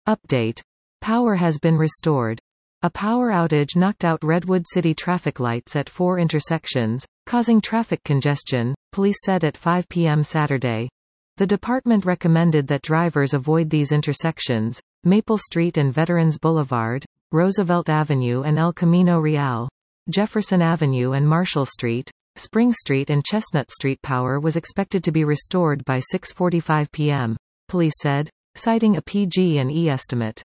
Update. Power has been restored. A power outage knocked out Redwood City traffic lights at 4 intersections, causing traffic congestion, police said at 5 p.m. Saturday. The department recommended that drivers avoid these intersections: Maple Street and Veterans Boulevard, Roosevelt Avenue and El Camino Real, Jefferson Avenue and Marshall Street, Spring Street and Chestnut Street. Power was expected to be restored by 6:45 p.m., police said, citing a PG&E estimate.